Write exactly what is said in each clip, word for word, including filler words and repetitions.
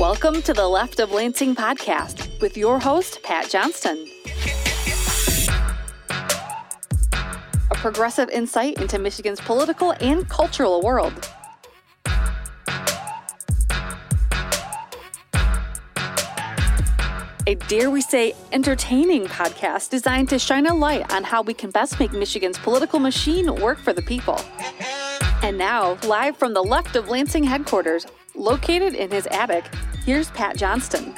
Welcome to the Left of Lansing podcast with your host, Pat Johnston. A progressive insight into Michigan's political and cultural world. A dare we say entertaining podcast designed to shine a light on how we can best make Michigan's political machine work for the people. And now, live from the Left of Lansing headquarters, located in his attic, here's Pat Johnston.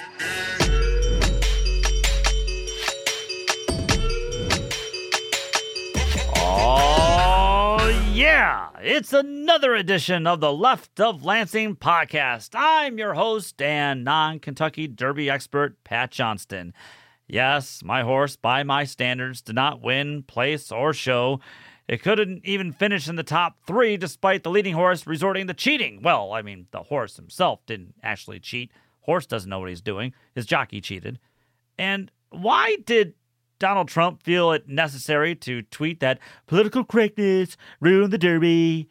Oh, yeah! It's another edition of the Left of Lansing podcast. I'm your host and non-Kentucky Derby expert, Pat Johnston. Yes, my horse, by my standards, did not win, place, or show. It couldn't even finish in the top three despite the leading horse resorting to cheating. Well, I mean, the horse himself didn't actually cheat. Horse doesn't know what he's doing. His jockey cheated. And why did Donald Trump feel it necessary to tweet that political correctness ruined the Derby?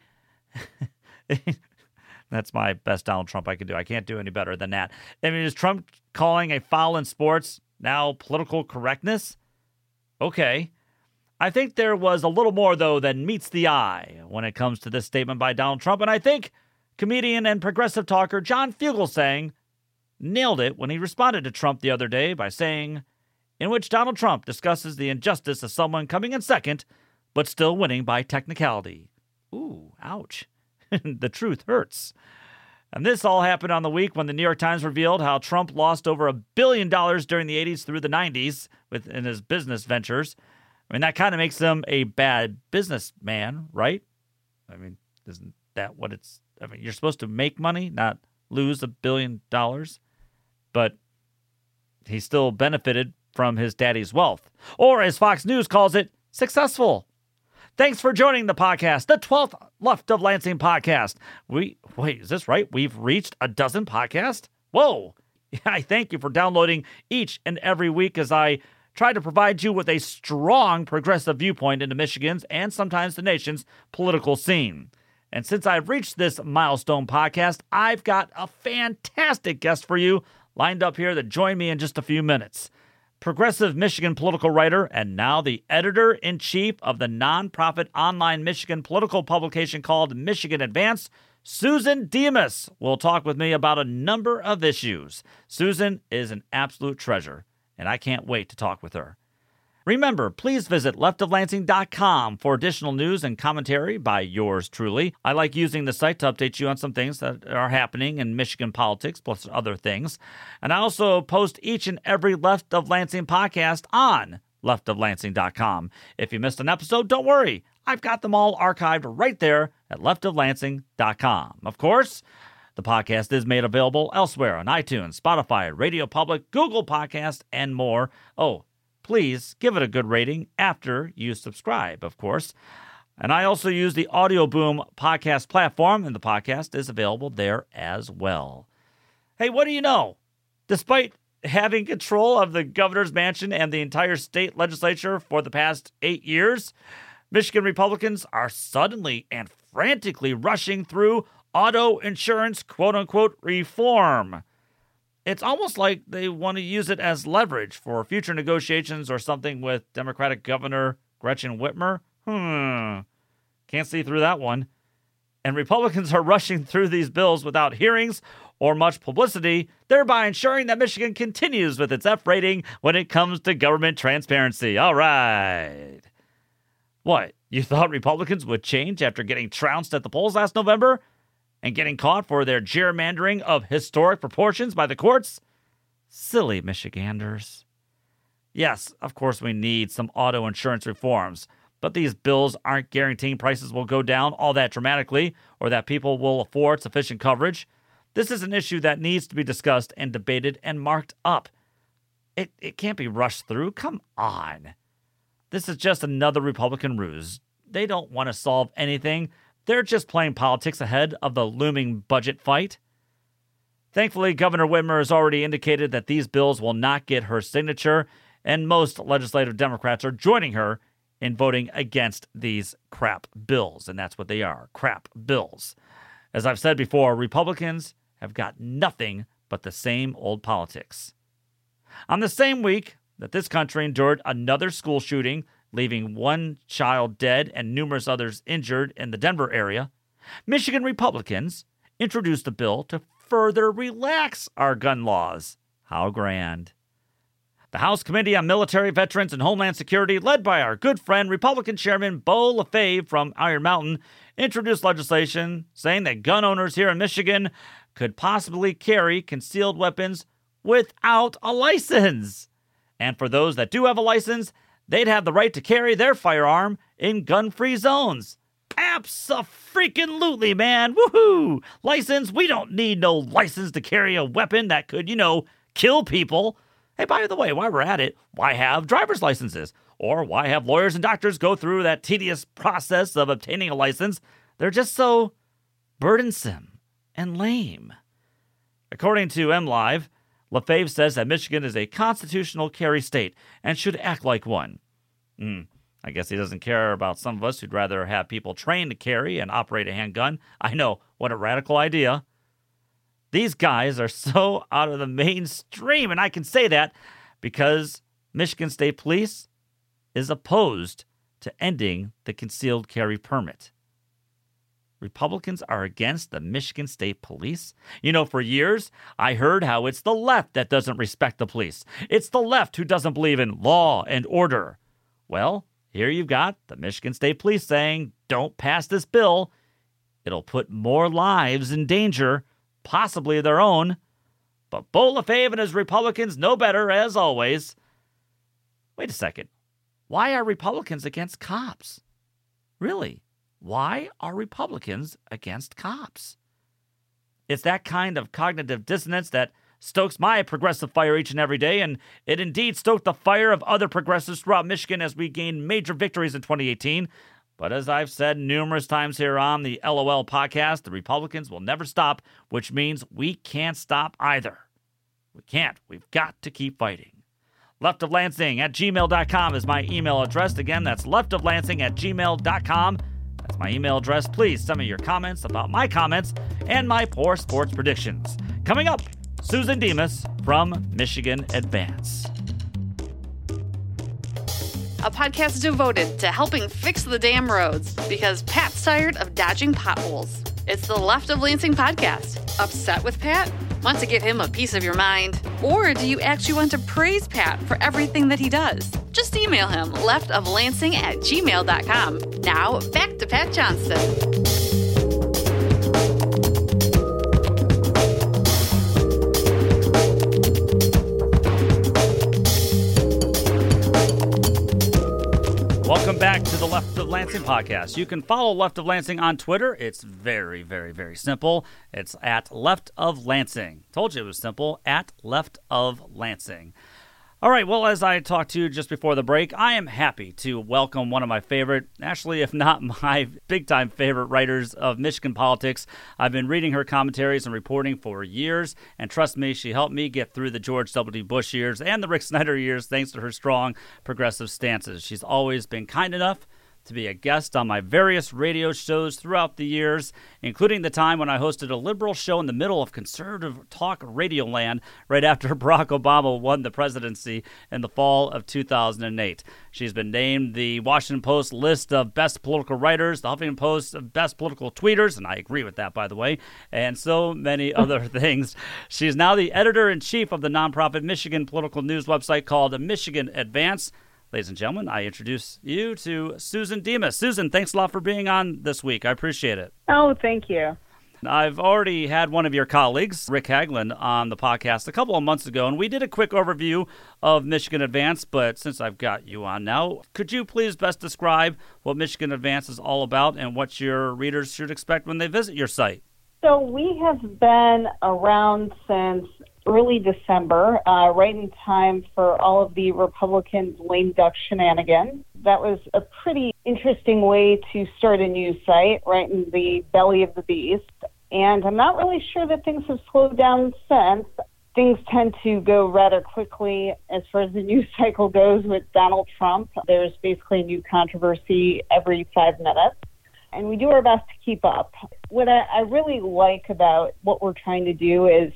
That's my best Donald Trump I can do. I can't do any better than that. I mean, is Trump calling a foul in sports now political correctness? Okay. I think there was a little more, though, than meets the eye when it comes to this statement by Donald Trump. And I think comedian and progressive talker John Fugelsang nailed it when he responded to Trump the other day by saying, in which Donald Trump discusses the injustice of someone coming in second, but still winning by technicality. Ooh, ouch. The truth hurts. And this all happened on the week when the New York Times revealed how Trump lost over a billion dollars during the eighties through the nineties within his business ventures. I mean, that kind of makes him a bad businessman, right? I mean, isn't that what it's... I mean, you're supposed to make money, not lose a billion dollars. But he still benefited from his daddy's wealth. Or, as Fox News calls it, successful. Thanks for joining the podcast, the twelfth Left of Lansing podcast. We Wait, is this right? We've reached a dozen podcasts? Whoa! I thank you for downloading each and every week as I try to provide you with a strong progressive viewpoint into Michigan's and sometimes the nation's political scene. And since I've reached this milestone podcast, I've got a fantastic guest for you lined up here to join me in just a few minutes. Progressive Michigan political writer and now the editor-in-chief of the nonprofit online Michigan political publication called Michigan Advance, Susan Demas will talk with me about a number of issues. Susan is an absolute treasure, and I can't wait to talk with her. Remember, please visit left of lansing dot com for additional news and commentary by yours truly. I like using the site to update you on some things that are happening in Michigan politics, plus other things. And I also post each and every Left of Lansing podcast on left of lansing dot com. If you missed an episode, don't worry. I've got them all archived right there at left of lansing dot com. Of course, the podcast is made available elsewhere on iTunes, Spotify, Radio Public, Google Podcasts, and more. Oh, please give it a good rating after you subscribe, of course. And I also use the Audio Boom podcast platform, and the podcast is available there as well. Hey, what do you know? Despite having control of the governor's mansion and the entire state legislature for the past eight years, Michigan Republicans are suddenly and frantically rushing through auto insurance, quote-unquote, reform. It's almost like they want to use it as leverage for future negotiations or something with Democratic Governor Gretchen Whitmer. Hmm. Can't see through that one. And Republicans are rushing through these bills without hearings or much publicity, thereby ensuring that Michigan continues with its F rating when it comes to government transparency. All right. What, you thought Republicans would change after getting trounced at the polls last November and getting caught for their gerrymandering of historic proportions by the courts? Silly Michiganders. Yes, of course we need some auto insurance reforms, but these bills aren't guaranteeing prices will go down all that dramatically or that people will afford sufficient coverage. This is an issue that needs to be discussed and debated and marked up. It, it can't be rushed through. Come on. This is just another Republican ruse. They don't want to solve anything. They're just playing politics ahead of the looming budget fight. Thankfully, Governor Whitmer has already indicated that these bills will not get her signature, and most legislative Democrats are joining her in voting against these crap bills, and that's what they are, crap bills. As I've said before, Republicans have got nothing but the same old politics. On the same week that this country endured another school shooting, leaving one child dead and numerous others injured in the Denver area, Michigan Republicans introduced a bill to further relax our gun laws. How grand. The House Committee on Military, Veterans, and Homeland Security, led by our good friend, Republican Chairman Beau Lefebvre from Iron Mountain, introduced legislation saying that gun owners here in Michigan could possibly carry concealed weapons without a license. And for those that do have a license, they'd have the right to carry their firearm in gun-free zones. Abso-freaking-lutely, man. Woohoo! License? We don't need no license to carry a weapon that could, you know, kill people. Hey, by the way, while we're at it, why have driver's licenses? Or why have lawyers and doctors go through that tedious process of obtaining a license? They're just so burdensome and lame. According to MLive, Lefebvre says that Michigan is a constitutional carry state and should act like one. Hmm. I guess he doesn't care about some of us who'd rather have people trained to carry and operate a handgun. I know, what a radical idea. These guys are so out of the mainstream, and I can say that because Michigan State Police is opposed to ending the concealed carry permit. Republicans are against the Michigan State Police? You know, for years, I heard how it's the left that doesn't respect the police. It's the left who doesn't believe in law and order. Well, here you've got the Michigan State Police saying, don't pass this bill. It'll put more lives in danger, possibly their own. But Beau Lefebvre and his Republicans know better, as always. Wait a second. Why are Republicans against cops? Really? Why are Republicans against cops? It's that kind of cognitive dissonance that stokes my progressive fire each and every day, and it indeed stoked the fire of other progressives throughout Michigan as we gained major victories in twenty eighteen. But as I've said numerous times here on the L O L podcast, the Republicans will never stop, which means we can't stop either. We can't. We've got to keep fighting. leftoflansing at gmail dot com is my email address. Again, that's leftoflansing at gmail dot com. That's my email address. Please send me your comments about my comments and my poor sports predictions. Coming up, Susan Demas from Michigan Advance. A podcast devoted to helping fix the damn roads because Pat's tired of dodging potholes. It's the Left of Lansing podcast. Upset with Pat? Want to give him a piece of your mind? Or do you actually want to praise Pat for everything that he does? Just email him leftoflansing at gmail dot com. Now, back to Pat Johnston. Welcome back to the Left of Lansing podcast. You can follow Left of Lansing on Twitter. It's very, very, very simple. It's at Left of Lansing. Told you it was simple. At Left of Lansing. All right, well, as I talked to you just before the break, I am happy to welcome one of my favorite, actually, if not my big-time favorite writers of Michigan politics. I've been reading her commentaries and reporting for years, and trust me, she helped me get through the George W. Bush years and the Rick Snyder years thanks to her strong progressive stances. She's always been kind enough to be a guest on my various radio shows throughout the years, including the time when I hosted a liberal show in the middle of conservative talk radio land right after Barack Obama won the presidency in the fall of two thousand eight. She's been named the Washington Post list of best political writers, the Huffington Post of best political tweeters, and I agree with that, by the way, and so many other things. She's now the editor-in-chief of the nonprofit Michigan political news website called Michigan Advance. Ladies and gentlemen, I introduce you to Susan Demas. Susan, thanks a lot for being on this week. I appreciate it. Oh, thank you. I've already had one of your colleagues, Rick Haglund, on the podcast a couple of months ago, and we did a quick overview of Michigan Advance, but since I've got you on now, could you please best describe what Michigan Advance is all about and what your readers should expect when they visit your site? So we have been around since early December, uh, right in time for all of the Republicans' lame duck shenanigans. That was a pretty interesting way to start a news site, right in the belly of the beast. And I'm not really sure that things have slowed down since. Things tend to go rather quickly as far as the news cycle goes with Donald Trump. There's basically a new controversy every five minutes. And we do our best to keep up. What I, I really like about what we're trying to do is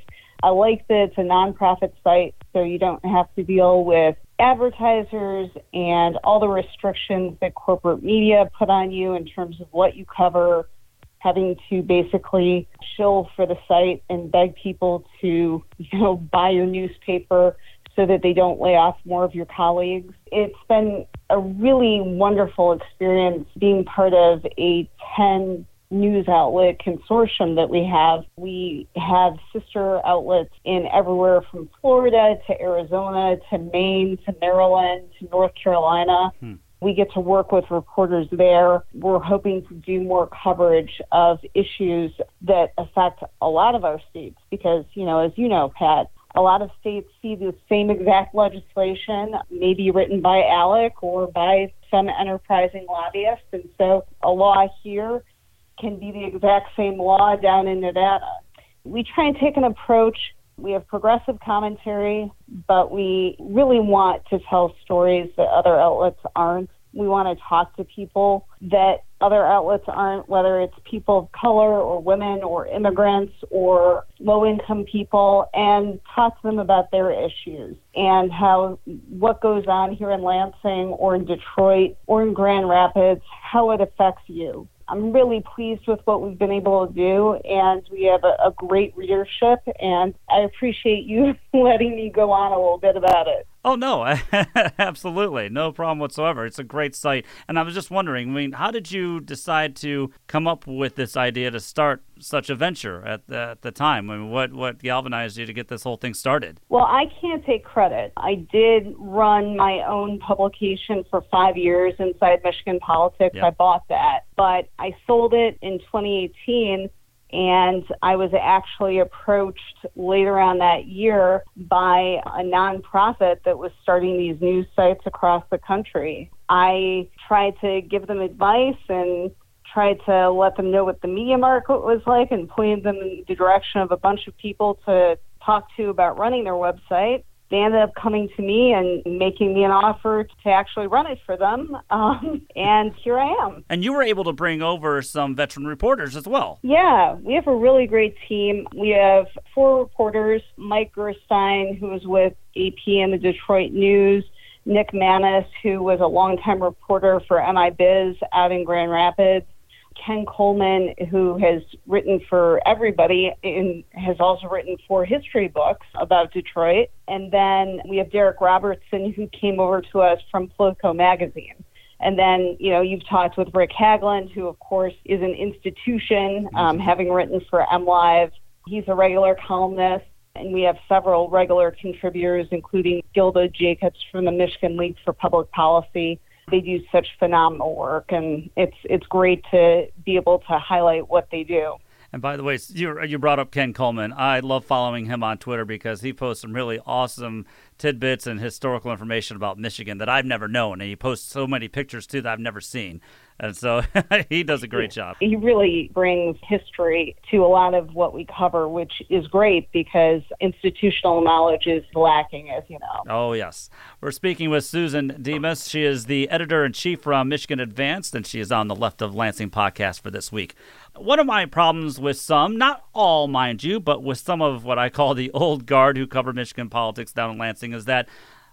I like that it's a nonprofit site, so you don't have to deal with advertisers and all the restrictions that corporate media put on you in terms of what you cover, having to basically shill for the site and beg people to, you know, buy your newspaper so that they don't lay off more of your colleagues. It's been a really wonderful experience being part of a ten news outlet consortium that we have. We have sister outlets in everywhere from Florida to Arizona to Maine to Maryland to North Carolina. Hmm. We get to work with reporters there. We're hoping to do more coverage of issues that affect a lot of our states because, you know, as you know, Pat, a lot of states see the same exact legislation, maybe written by ALEC or by some enterprising lobbyist. And so a law here can be the exact same law down in Nevada. We try and take an approach. We have progressive commentary, but we really want to tell stories that other outlets aren't. We want to talk to people that other outlets aren't, whether it's people of color or women or immigrants or low-income people, and talk to them about their issues and how what goes on here in Lansing or in Detroit or in Grand Rapids, how it affects you. I'm really pleased with what we've been able to do, and we have a, a great readership, and I appreciate you letting me go on a little bit about it. Oh, no, absolutely. No problem whatsoever. It's a great site. And I was just wondering, I mean, how did you decide to come up with this idea to start such a venture at the, at the time? I mean, what, what galvanized you to get this whole thing started? Well, I can't take credit. I did run my own publication for five years inside Michigan Politics. Yep. I bought that. But I sold it in twenty eighteen. And I was actually approached later on that year by a nonprofit that was starting these news sites across the country. I tried to give them advice and tried to let them know what the media market was like and pointed them in the direction of a bunch of people to talk to about running their website. They ended up coming to me and making me an offer to actually run it for them, um, and here I am. And you were able to bring over some veteran reporters as well. Yeah, we have a really great team. We have four reporters, Mike Gerstein, who was with A P and the Detroit News, Nick Manis, who was a longtime reporter for M I Biz out in Grand Rapids, Ken Coleman, who has written for everybody and has also written four history books about Detroit. And then we have Derek Robertson, who came over to us from Politico magazine. And then, you know, you've talked with Rick Hagland, who, of course, is an institution, um, having written for MLive. He's a regular columnist. And we have several regular contributors, including Gilda Jacobs from the Michigan League for Public Policy. They do such phenomenal work, and it's it's great to be able to highlight what they do. And by the way, you you brought up Ken Coleman. I love following him on Twitter because he posts some really awesome tidbits and historical information about Michigan that I've never known. And he posts so many pictures, too, that I've never seen. And so he does a great job. He really brings history to a lot of what we cover, which is great because institutional knowledge is lacking, as you know. Oh, yes. We're speaking with Susan Demas. She is the editor-in-chief from Michigan Advanced, and she is on the Left of Lansing podcast for this week. One of my problems with some, not all, mind you, but with some of what I call the old guard who cover Michigan politics down in Lansing is that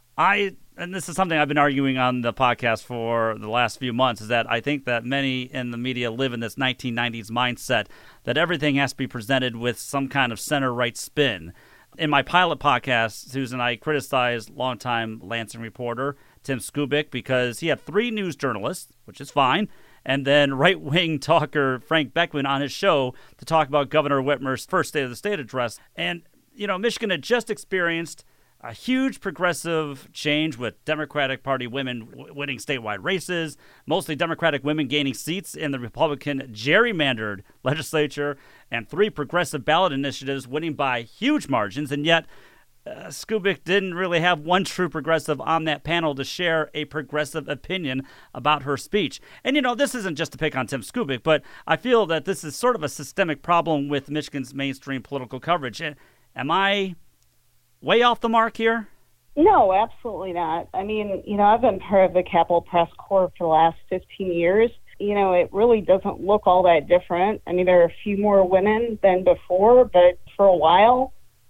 I, and this is something I've been arguing on the podcast for the last few months, is that I think that many in the media live in this nineteen nineties mindset that everything has to be presented with some kind of center-right spin. In my pilot podcast, Susan, I criticized longtime Lansing reporter Tim Skubic because he had three news journalists, which is fine, and then right-wing talker Frank Beckman on his show to talk about Governor Whitmer's first State of the State address. And, you know, Michigan had just experienced a huge progressive change with Democratic Party women w- winning statewide races, mostly Democratic women gaining seats in the Republican gerrymandered legislature, and three progressive ballot initiatives winning by huge margins. And yet, uh, Skubic didn't really have one true progressive on that panel to share a progressive opinion about her speech. And, you know, this isn't just to pick on Tim Skubic, but I feel that this is sort of a systemic problem with Michigan's mainstream political coverage. Am I way off the mark here? No, absolutely not. I mean, you know, I've been part of the Capitol Press Corps for the last fifteen years. You know, it really doesn't look all that different. I mean, there are a few more women than before, but for a while,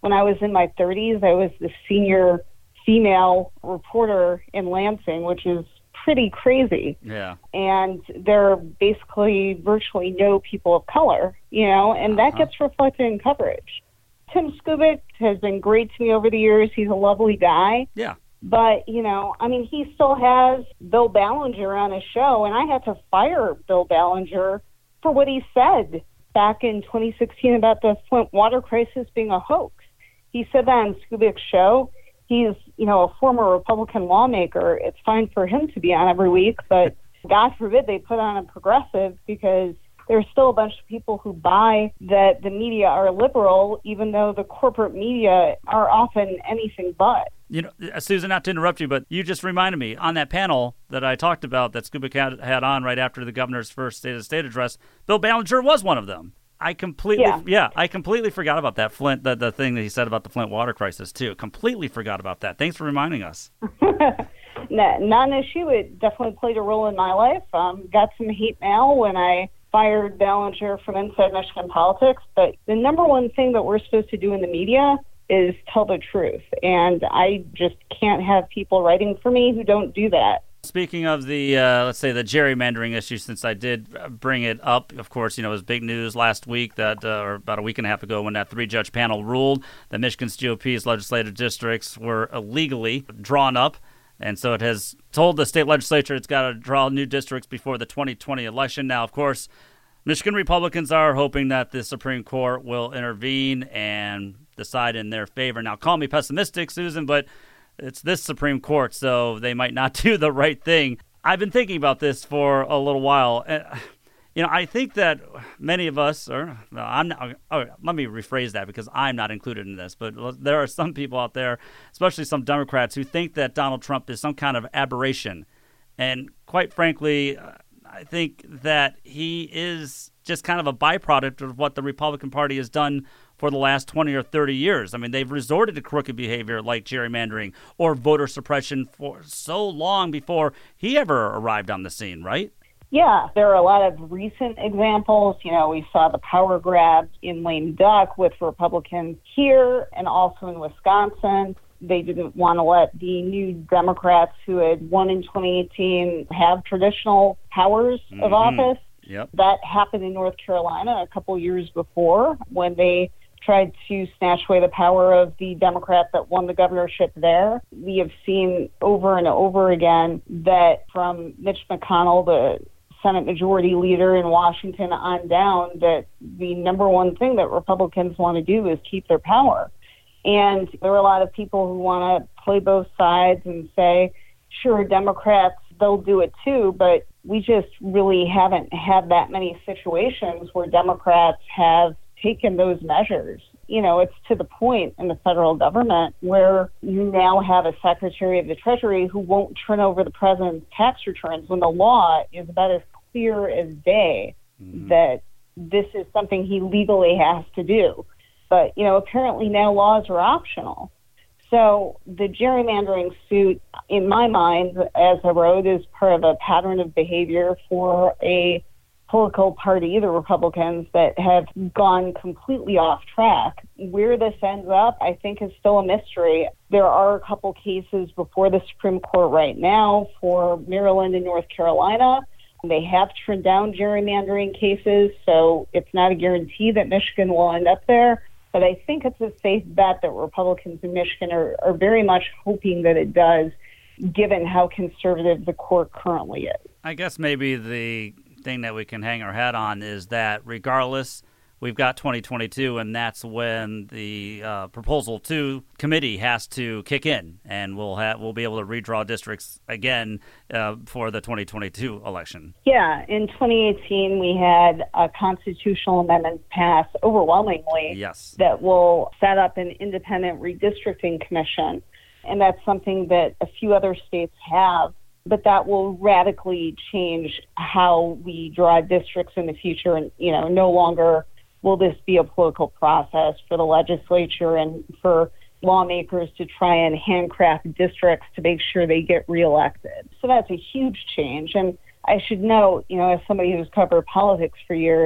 when I was in my thirties, I was the senior female reporter in Lansing, which is pretty crazy. Yeah. And there are basically virtually no people of color, you know, and that Uh-huh. gets reflected in coverage. Tim Skubic has been great to me over the years. He's a lovely guy. Yeah. But, you know, I mean, he still has Bill Ballinger on his show, and I had to fire Bill Ballinger for what he said back in twenty sixteen about the Flint water crisis being a hoax. He said that on Skubic's show. He's, you know, a former Republican lawmaker. It's fine for him to be on every week, but God forbid they put on a progressive, because there's still a bunch of people who buy that the media are liberal, even though the corporate media are often anything but. You know, Susan, not to interrupt you, but you just reminded me, on that panel that I talked about that Skubic had, had on right after the governor's first State of the State address, Bill Ballinger was one of them. I completely, yeah. yeah, I completely forgot about that Flint, the, the thing that he said about the Flint water crisis too. Completely forgot about that. Thanks for reminding us. no, not an issue. It definitely played a role in my life. Um, got some hate mail when I fired Ballinger from Inside Michigan Politics. But the number one thing that we're supposed to do in the media is tell the truth. And I just can't have people writing for me who don't do that. Speaking of the, uh, let's say, the gerrymandering issue, since I did bring it up, of course, you know, it was big news last week, that, uh, or about a week and a half ago, when that three-judge panel ruled that Michigan's G O P's legislative districts were illegally drawn up. And so it has told the state legislature it's got to draw new districts before the twenty twenty election. Now, of course, Michigan Republicans are hoping that the Supreme Court will intervene and decide in their favor. Now, call me pessimistic, Susan, but it's this Supreme Court, so they might not do the right thing. I've been thinking about this for a little while. Uh, you know, I think that many of us, or no, I'm not, oh, let me rephrase that, because I'm not included in this, but there are some people out there, especially some Democrats, who think that Donald Trump is some kind of aberration. And quite frankly, I think that he is just kind of a byproduct of what the Republican Party has done for the last twenty or thirty years. I mean, they've resorted to crooked behavior like gerrymandering or voter suppression for so long before he ever arrived on the scene, right? Yeah, there are a lot of recent examples. You know, we saw the power grab in lame duck with Republicans here and also in Wisconsin. They didn't want to let the new Democrats who had won in twenty eighteen have traditional powers mm-hmm. of office. Yep. That happened in North Carolina a couple years before, when they tried to snatch away the power of the Democrat that won the governorship there. We have seen over and over again that from Mitch McConnell, the Senate Majority Leader in Washington, on down, that the number one thing that Republicans want to do is keep their power. And there are a lot of people who want to play both sides and say, sure, Democrats, they'll do it too, but we just really haven't had that many situations where Democrats have taken those measures. You know, it's to the point in the federal government where you now have a Secretary of the Treasury who won't turn over the president's tax returns, when the law is about as clear as day mm-hmm. that this is something he legally has to do. But, you know, apparently now laws are optional. So the gerrymandering suit, in my mind, as I wrote, is part of a pattern of behavior for a political party, the Republicans, that have gone completely off track. Where this ends up, I think, is still a mystery. There are a couple cases before the Supreme Court right now for Maryland and North Carolina. They have turned down gerrymandering cases, so it's not a guarantee that Michigan will end up there. But I think it's a safe bet that Republicans in Michigan are, are very much hoping that it does, given how conservative the court currently is. I guess maybe the thing that we can hang our hat on is that regardless, we've got twenty twenty-two, and that's when the uh, Proposal two committee has to kick in, and we'll have we'll be able to redraw districts again uh, for the twenty twenty-two election. Yeah, in twenty eighteen, we had a constitutional amendment pass overwhelmingly yes. that will set up an independent redistricting commission, and that's something that a few other states have. But that will radically change how we draw districts in the future, and you know, no longer will this be a political process for the legislature and for lawmakers to try and handcraft districts to make sure they get reelected. So that's a huge change. And I should note, you know, as somebody who's covered politics for years,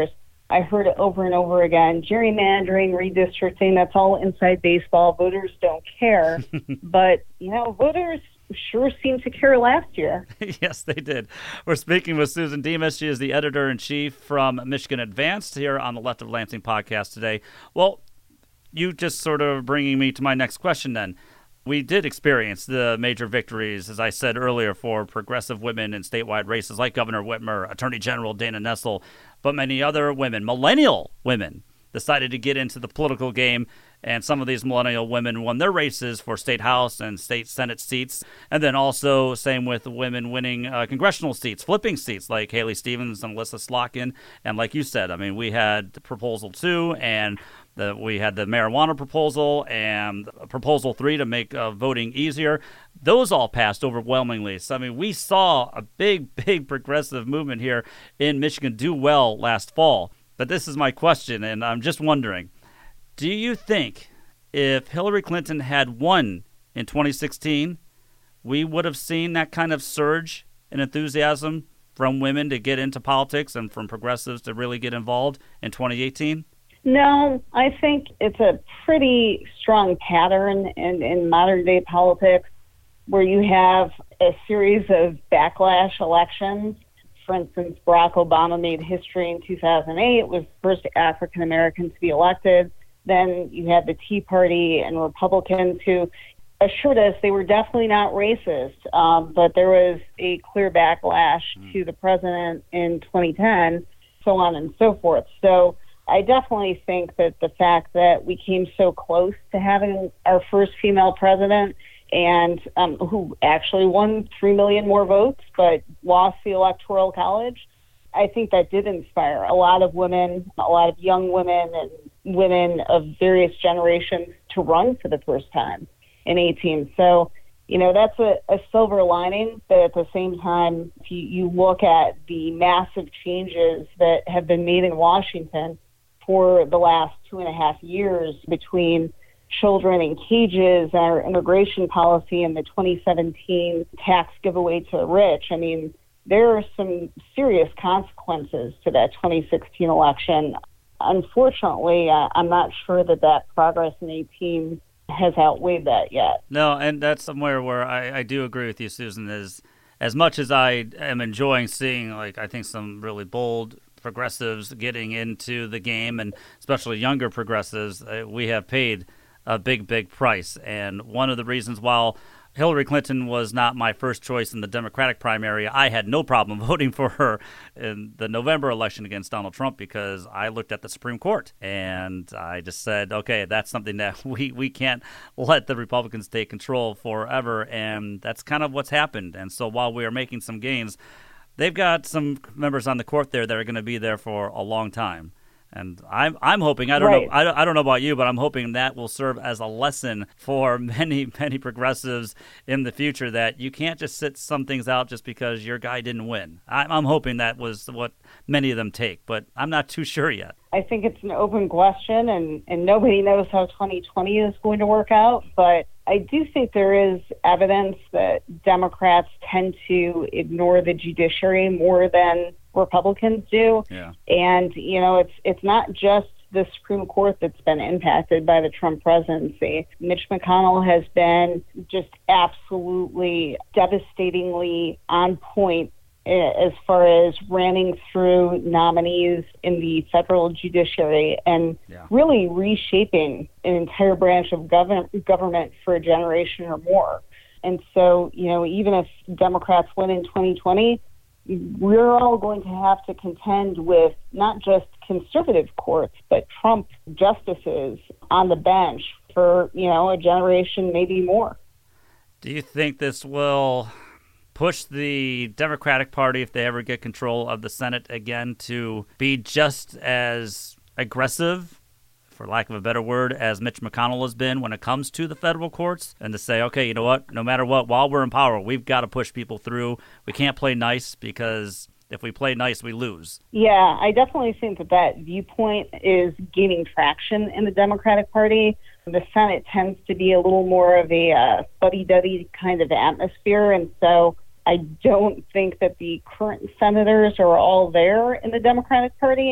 I heard it over and over again. Gerrymandering, redistricting, that's all inside baseball. Voters don't care. But, you know, voters sure seemed to care last year. Yes, they did. We're speaking with Susan Demas. She is the editor-in-chief from Michigan Advanced here on the Left of Lansing podcast today. Well, you just sort of bringing me to my next question then. We did experience the major victories, as I said earlier, for progressive women in statewide races like Governor Whitmer, Attorney General Dana Nessel, but many other women, millennial women, decided to get into the political game. And some of these millennial women won their races for state house and state senate seats. And then also same with women winning uh, congressional seats, flipping seats like Haley Stevens and Alyssa Slotkin. And like you said, I mean, we had Proposal two and the, we had the marijuana proposal and Proposal three to make uh, voting easier. Those all passed overwhelmingly. So, I mean, we saw a big, big progressive movement here in Michigan do well last fall. But this is my question, and I'm just wondering, do you think if Hillary Clinton had won in twenty sixteen, we would have seen that kind of surge in enthusiasm from women to get into politics and from progressives to really get involved in twenty eighteen? No, I think it's a pretty strong pattern in, in modern-day politics where you have a series of backlash elections. For instance, Barack Obama made history in two thousand eight, was the first African-American to be elected. Then you had the Tea Party and Republicans who assured us they were definitely not racist, um, but there was a clear backlash mm. to the president in twenty ten, so on and so forth. So I definitely think that the fact that we came so close to having our first female president and um, who actually won three million more votes but lost the Electoral College, I think that did inspire a lot of women, a lot of young women and women of various generations to run for the first time in eighteen. So, you know, that's a, a silver lining, but at the same time, if you, you look at the massive changes that have been made in Washington for the last two and a half years between children in cages, our immigration policy, and the twenty seventeen tax giveaway to the rich, I mean, there are some serious consequences to that twenty sixteen election. Unfortunately, uh, I'm not sure that that progress in eighteen has outweighed that yet. No, and that's somewhere where I, I do agree with you, Susan, is as much as I am enjoying seeing, like, I think some really bold progressives getting into the game, and especially younger progressives, uh, we have paid a big, big price. And one of the reasons why Hillary Clinton was not my first choice in the Democratic primary, I had no problem voting for her in the November election against Donald Trump because I looked at the Supreme Court and I just said, okay, that's something that we, we can't let the Republicans take control forever. And that's kind of what's happened. And so while we are making some gains, they've got some members on the court there that are going to be there for a long time. And I'm I'm hoping, I don't right. know I don't, I don't know about you, but I'm hoping that will serve as a lesson for many, many progressives in the future that you can't just sit some things out just because your guy didn't win. I'm, I'm hoping that was what many of them take, but I'm not too sure yet. I think it's an open question, and, and nobody knows how twenty twenty is going to work out, but I do think there is evidence that Democrats tend to ignore the judiciary more than Republicans do. Yeah. And, you know, it's it's not just the Supreme Court that's been impacted by the Trump presidency. Mitch McConnell has been just absolutely devastatingly on point as far as ramming through nominees in the federal judiciary and yeah. really reshaping an entire branch of government government for a generation or more. And so, you know, even if Democrats win in twenty twenty, we're all going to have to contend with not just conservative courts, but Trump justices on the bench for, you know, a generation, maybe more. Do you think this will push the Democratic Party, if they ever get control of the Senate again, to be just as aggressive, for lack of a better word, as Mitch McConnell has been when it comes to the federal courts, and to say, okay, you know what, no matter what, while we're in power, we've got to push people through. We can't play nice because if we play nice, we lose. Yeah, I definitely think that that viewpoint is gaining traction in the Democratic Party. The Senate tends to be a little more of a uh, fuddy-duddy kind of atmosphere, and so I don't think that the current senators are all there in the Democratic Party.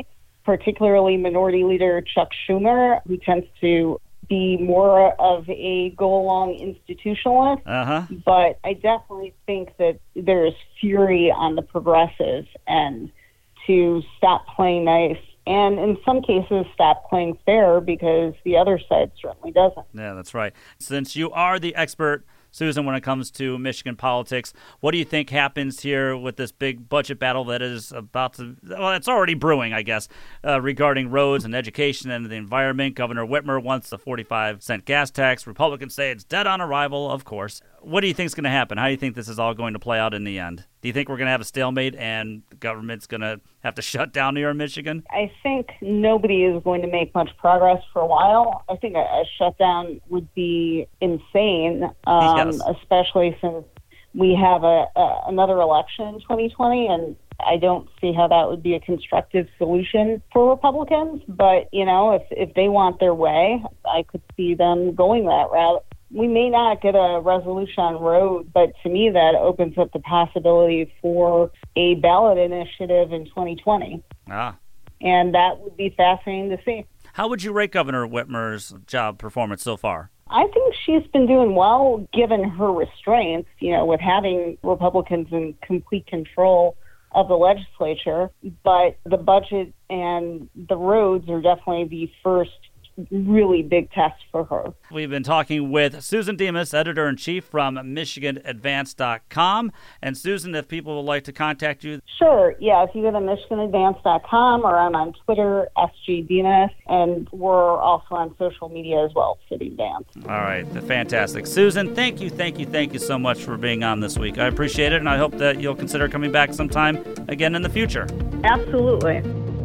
particularly Minority Leader Chuck Schumer, who tends to be more of a go-along institutionalist. Uh-huh. But I definitely think that there is fury on the progressives and to stop playing nice and in some cases stop playing fair because the other side certainly doesn't. Yeah, that's right. Since you are the expert, Susan, when it comes to Michigan politics, what do you think happens here with this big budget battle that is about to, well, it's already brewing, I guess, uh, regarding roads and education and the environment? Governor Whitmer wants a forty-five cent gas tax. Republicans say it's dead on arrival, of course. What do you think is going to happen? How do you think this is all going to play out in the end? Do you think we're going to have a stalemate and the government's going to have to shut down here in Michigan? I think nobody is going to make much progress for a while. I think a, a shutdown would be insane, um, yes. especially since we have a, a another election in twenty twenty, and I don't see how that would be a constructive solution for Republicans. But, you know, if, if they want their way, I could see them going that route. We may not get a resolution on road, but to me that opens up the possibility for a ballot initiative in twenty twenty. Ah. And that would be fascinating to see. How would you rate Governor Whitmer's job performance so far? I think she's been doing well given her restraints, you know, with having Republicans in complete control of the legislature. But the budget and the roads are definitely the first really big test for her. We've been talking with Susan Demas, editor-in-chief from Michigan Advance dot com. And Susan, if people would like to contact you. Sure, yeah, if you go to Michigan Advance dot com, or I'm on Twitter, S G Demas, and we're also on social media as well, City Advance. All right, fantastic. Susan, thank you, thank you, thank you so much for being on this week. I appreciate it, and I hope that you'll consider coming back sometime again in the future. Absolutely.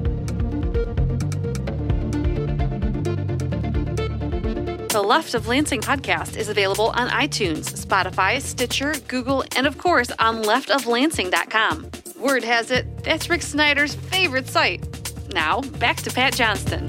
The Left of Lansing podcast is available on iTunes, Spotify, Stitcher, Google, and of course on left of lansing dot com. Word has it, that's Rick Snyder's favorite site. Now, back to Pat Johnston.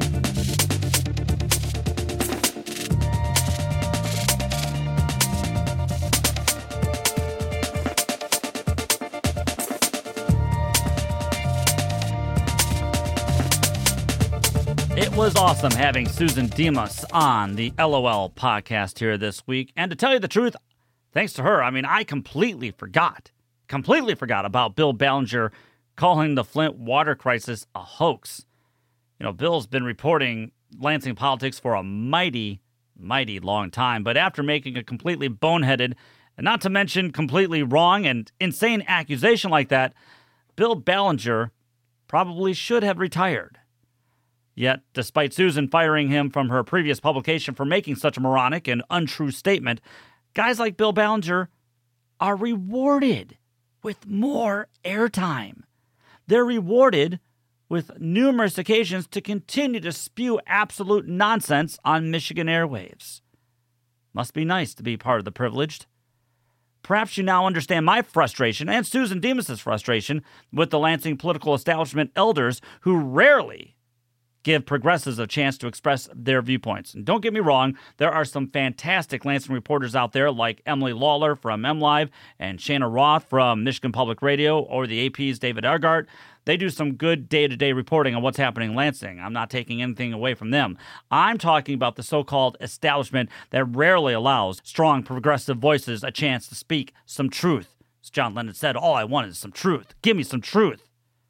It was awesome having Susan Demas on the L O L podcast here this week. And to tell you the truth, thanks to her, I mean, I completely forgot, completely forgot about Bill Ballinger calling the Flint water crisis a hoax. You know, Bill's been reporting Lansing politics for a mighty, mighty long time. But after making a completely boneheaded, and not to mention completely wrong and insane accusation like that, Bill Ballinger probably should have retired. Yet, despite Susan firing him from her previous publication for making such a moronic and untrue statement, guys like Bill Ballinger are rewarded with more airtime. They're rewarded with numerous occasions to continue to spew absolute nonsense on Michigan airwaves. Must be nice to be part of the privileged. Perhaps you now understand my frustration and Susan Demas' frustration with the Lansing political establishment elders who rarely give progressives a chance to express their viewpoints. And don't get me wrong, there are some fantastic Lansing reporters out there like Emily Lawler from MLive and Shanna Roth from Michigan Public Radio or the A P's David Argart. They do some good day-to-day reporting on what's happening in Lansing. I'm not taking anything away from them. I'm talking about the so-called establishment that rarely allows strong progressive voices a chance to speak some truth. As John Lennon said, all I want is some truth. Give me some truth.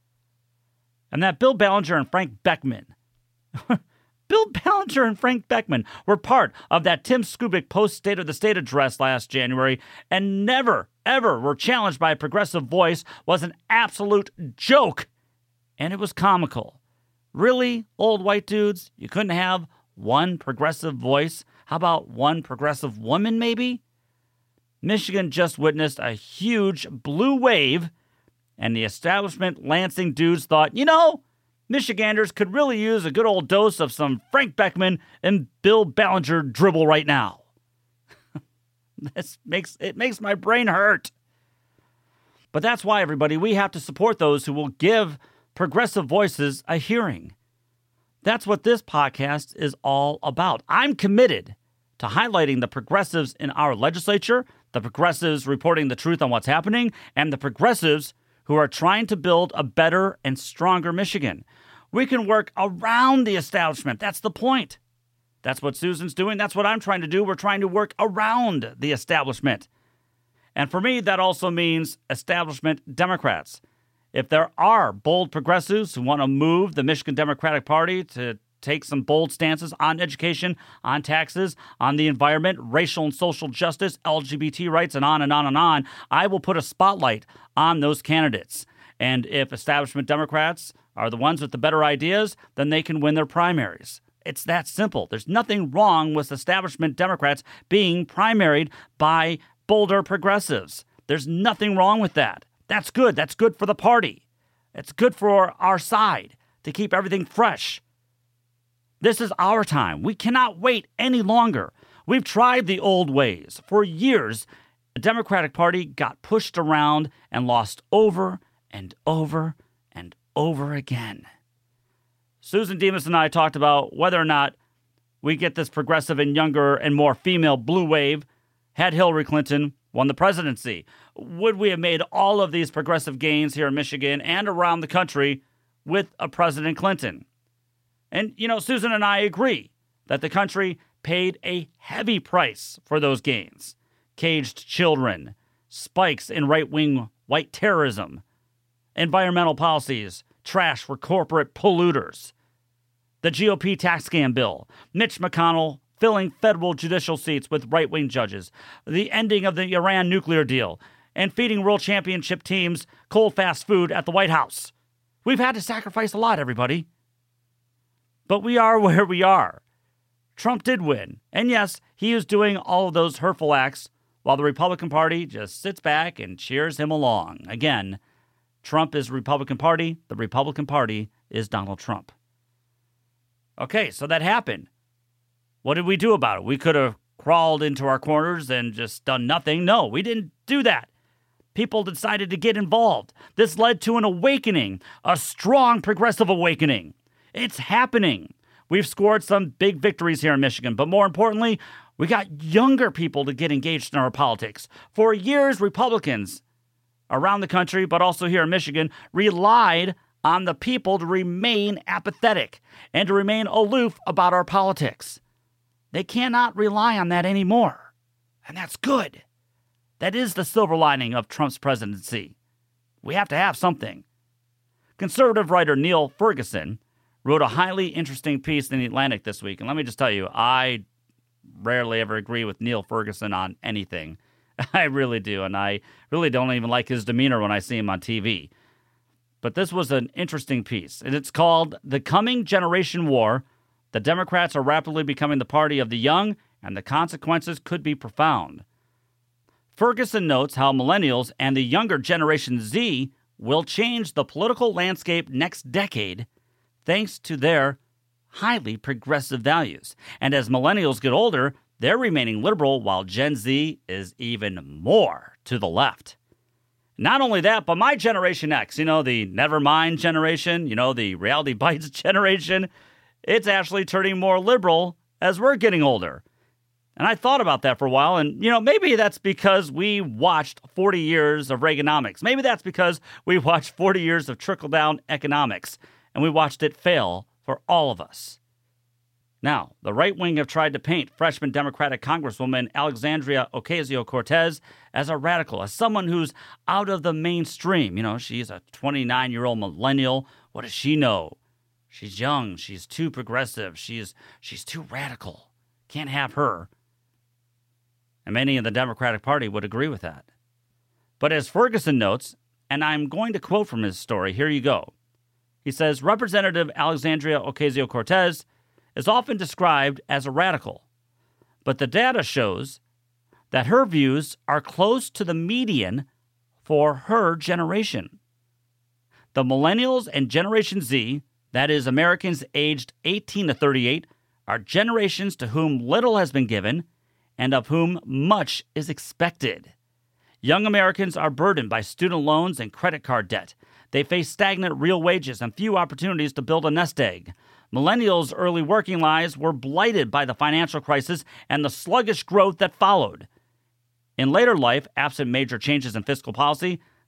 And that Bill Ballinger and Frank Beckman Bill Ballinger and Frank Beckman were part of that Tim Skubic post-State of the State address last January and never, ever were challenged by a progressive voice was an absolute joke. And it was comical. Really, old white dudes? You couldn't have one progressive voice? How about one progressive woman, maybe? Michigan just witnessed a huge blue wave, and the establishment Lansing dudes thought, you know, Michiganders could really use a good old dose of some Frank Beckman and Bill Ballinger dribble right now. This makes it makes my brain hurt. But that's why, everybody, we have to support those who will give progressive voices a hearing. That's what this podcast is all about. I'm committed to highlighting the progressives in our legislature, the progressives reporting the truth on what's happening, and the progressives who are trying to build a better and stronger Michigan. We can work around the establishment. That's the point. That's what Susan's doing. That's what I'm trying to do. We're trying to work around the establishment. And for me, that also means establishment Democrats. If there are bold progressives who want to move the Michigan Democratic Party to take some bold stances on education, on taxes, on the environment, racial and social justice, L G B T rights, and on and on and on, I will put a spotlight on those candidates. And if establishment Democrats are the ones with the better ideas, then they can win their primaries. It's that simple. There's nothing wrong with establishment Democrats being primaried by bolder progressives. There's nothing wrong with that. That's good. That's good for the party. It's good for our side to keep everything fresh. This is our time. We cannot wait any longer. We've tried the old ways. For years, the Democratic Party got pushed around and lost over and over and over again. Susan Demas and I talked about whether or not we get this progressive and younger and more female blue wave had Hillary Clinton won the presidency. Would we have made all of these progressive gains here in Michigan and around the country with a President Clinton? And, you know, Susan and I agree that the country paid a heavy price for those gains. Caged children, spikes in right-wing white terrorism, environmental policies, trash for corporate polluters, the G O P tax scam bill, Mitch McConnell filling federal judicial seats with right-wing judges, the ending of the Iran nuclear deal, and feeding world championship teams cold fast food at the White House. We've had to sacrifice a lot, everybody. But we are where we are. Trump did win. And yes, he is doing all of those hurtful acts while the Republican Party just sits back and cheers him along. Again, Trump is the Republican Party. The Republican Party is Donald Trump. Okay, so that happened. What did we do about it? We could have crawled into our corners and just done nothing. No, we didn't do that. People decided to get involved. This led to an awakening, a strong progressive awakening. It's happening. We've scored some big victories here in Michigan, but more importantly, we got younger people to get engaged in our politics. For years, Republicans around the country, but also here in Michigan, relied on the people to remain apathetic and to remain aloof about our politics. They cannot rely on that anymore, and that's good. That is the silver lining of Trump's presidency. We have to have something. Conservative writer Neil Ferguson wrote a highly interesting piece in The Atlantic this week. And let me just tell you, I rarely ever agree with Neil Ferguson on anything. I really do. And I really don't even like his demeanor when I see him on T V. But this was an interesting piece. And it's called The Coming Generation War. The Democrats are rapidly becoming the party of the young, and the consequences could be profound. Ferguson notes how millennials and the younger Generation Z will change the political landscape next decade thanks to their highly progressive values. And as millennials get older, they're remaining liberal while Gen Z is even more to the left. Not only that, but my Generation X, you know, the Nevermind generation, you know, the Reality Bites generation, it's actually turning more liberal as we're getting older. And I thought about that for a while, and, you know, maybe that's because we watched forty years of Reaganomics. Maybe that's because we watched forty years of trickle-down economics, and we watched it fail for all of us. Now, the right wing have tried to paint freshman Democratic Congresswoman Alexandria Ocasio-Cortez as a radical, as someone who's out of the mainstream. You know, she's a twenty-nine-year-old millennial. What does she know? She's young. She's too progressive. She's she's too radical. Can't have her. And many in the Democratic Party would agree with that. But as Ferguson notes, and I'm going to quote from his story, here you go. He says, Representative Alexandria Ocasio-Cortez is often described as a radical, but the data shows that her views are close to the median for her generation. The millennials and Generation Z, that is Americans aged eighteen to thirty-eight, are generations to whom little has been given and of whom much is expected. Young Americans are burdened by student loans and credit card debt. They face stagnant real wages and few opportunities to build a nest egg. Millennials' early working lives were blighted by the financial crisis and the sluggish growth that followed. In later life, absent major changes in fiscal policy,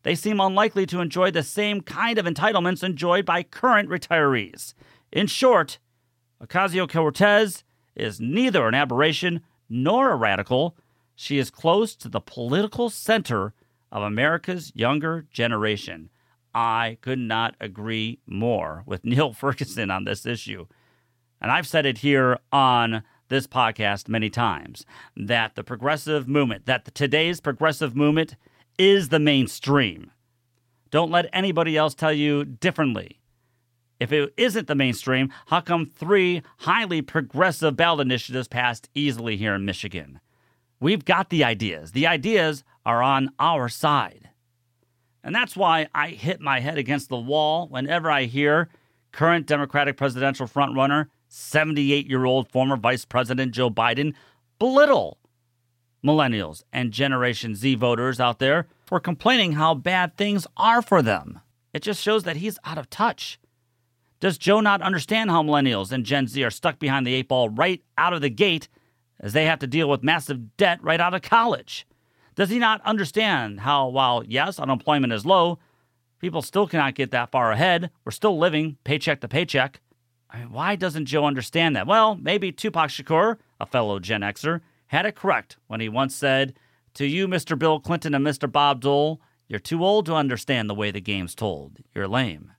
they seem unlikely to enjoy the same kind of entitlements enjoyed by current retirees. In short, Ocasio-Cortez is neither an aberration nor a radical. She is close to the political center of America's younger generation. I could not agree more with Neil Ferguson on this issue. And I've said it here on this podcast many times, that the progressive movement, that the, today's progressive movement is the mainstream. Don't let anybody else tell you differently. If it isn't the mainstream, how come three highly progressive ballot initiatives passed easily here in Michigan? We've got the ideas. The ideas are on our side. And that's why I hit my head against the wall whenever I hear current Democratic presidential frontrunner, seventy-eight-year-old former Vice President Joe Biden, belittle millennials and Generation Z voters out there for complaining how bad things are for them. It just shows that he's out of touch. Does Joe not understand how millennials and Gen Z are stuck behind the eight ball right out of the gate as they have to deal with massive debt right out of college? Does he not understand how, while, yes, unemployment is low, people still cannot get that far ahead? We're still living paycheck to paycheck. I mean, why doesn't Joe understand that? Well, maybe Tupac Shakur, a fellow Gen Xer, had it correct when he once said, "To you, Mister Bill Clinton and Mister Bob Dole, you're too old to understand the way the game's told. You're lame."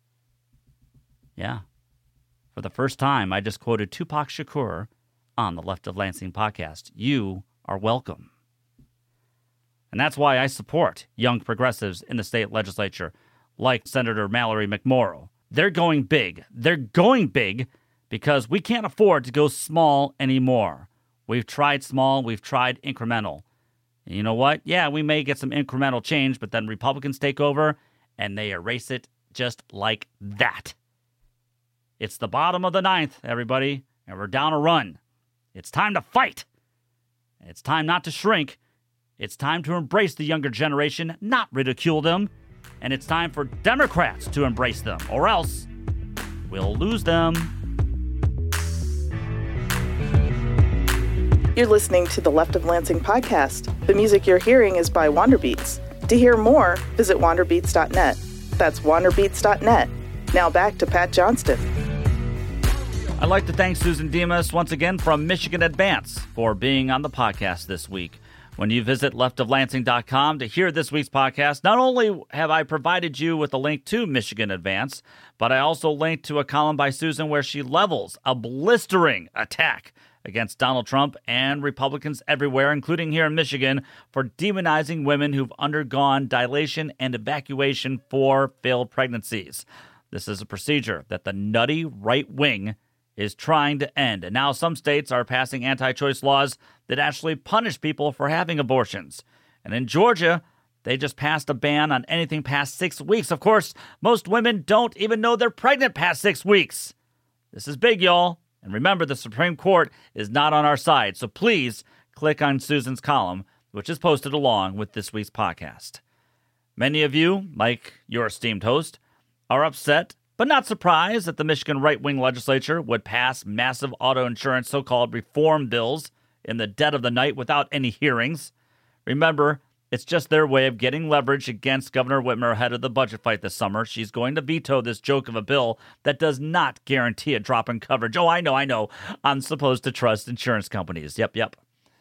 Yeah. For the first time, I just quoted Tupac Shakur on the Left of Lansing podcast. You are welcome. And that's why I support young progressives in the state legislature, like Senator Mallory McMorrow. They're going big. They're going big because we can't afford to go small anymore. We've tried small. We've tried incremental. And you know what? Yeah, we may get some incremental change, but then Republicans take over and they erase it just like that. It's the bottom of the ninth, everybody, and we're down a run. It's time to fight. It's time not to shrink. It's time to embrace the younger generation, not ridicule them. And it's time for Democrats to embrace them, or else we'll lose them. You're listening to the Left of Lansing podcast. The music you're hearing is by Wanderbeats. To hear more, visit wanderbeats dot net. That's wanderbeats dot net. Now back to Pat Johnston. I'd like to thank Susan Demas once again from Michigan Advance for being on the podcast this week. When you visit left of lansing dot com to hear this week's podcast, not only have I provided you with a link to Michigan Advance, but I also linked to a column by Susan where she levels a blistering attack against Donald Trump and Republicans everywhere, including here in Michigan, for demonizing women who've undergone dilation and evacuation for failed pregnancies. This is a procedure that the nutty right wing is trying to end. And now some states are passing anti-choice laws that actually punish people for having abortions. And in Georgia, they just passed a ban on anything past six weeks. Of course, most women don't even know they're pregnant past six weeks. This is big, y'all. And remember, the Supreme Court is not on our side. So please click on Susan's column, which is posted along with this week's podcast. Many of you, like your esteemed host, are upset but not surprised that the Michigan right-wing legislature would pass massive auto insurance so-called reform bills in the dead of the night without any hearings. Remember, it's just their way of getting leverage against Governor Whitmer ahead of the budget fight this summer. She's going to veto this joke of a bill that does not guarantee a drop in coverage. Oh, I know, I know. I'm supposed to trust insurance companies. Yep, yep.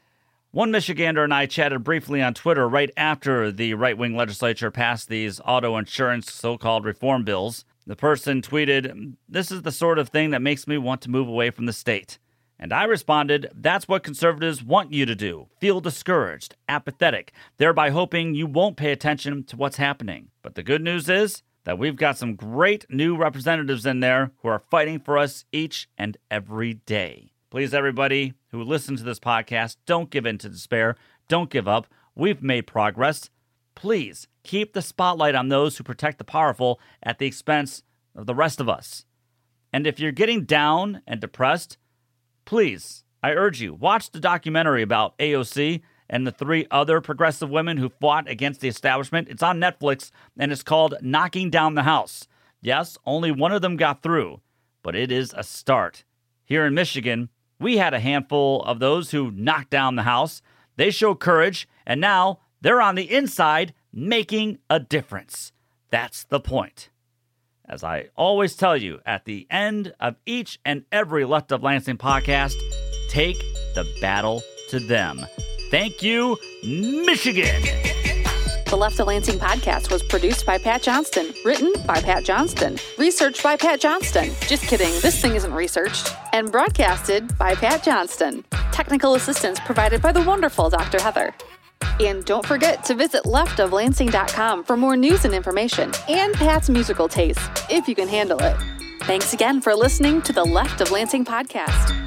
One Michigander and I chatted briefly on Twitter right after the right-wing legislature passed these auto insurance so-called reform bills. The person tweeted, "This is the sort of thing that makes me want to move away from the state." And I responded, "That's what conservatives want you to do. Feel discouraged, apathetic, thereby hoping you won't pay attention to what's happening." But the good news is that we've got some great new representatives in there who are fighting for us each and every day. Please, everybody who listens to this podcast, don't give in to despair. Don't give up. We've made progress. Please keep the spotlight on those who protect the powerful at the expense of the rest of us. And if you're getting down and depressed, please, I urge you, watch the documentary about A O C and the three other progressive women who fought against the establishment. It's on Netflix, and it's called Knocking Down the House. Yes, only one of them got through, but it is a start. Here in Michigan, we had a handful of those who knocked down the house. They showed courage, and now they're on the inside making a difference. That's the point. As I always tell you at the end of each and every Left of Lansing podcast, take the battle to them. Thank you, Michigan. The Left of Lansing podcast was produced by Pat Johnston, written by Pat Johnston, researched by Pat Johnston. Just kidding, this thing isn't researched. And broadcasted by Pat Johnston. Technical assistance provided by the wonderful Doctor Heather. And don't forget to visit left of lansing dot com for more news and information, and Pat's musical taste, if you can handle it. Thanks again for listening to the Left of Lansing podcast.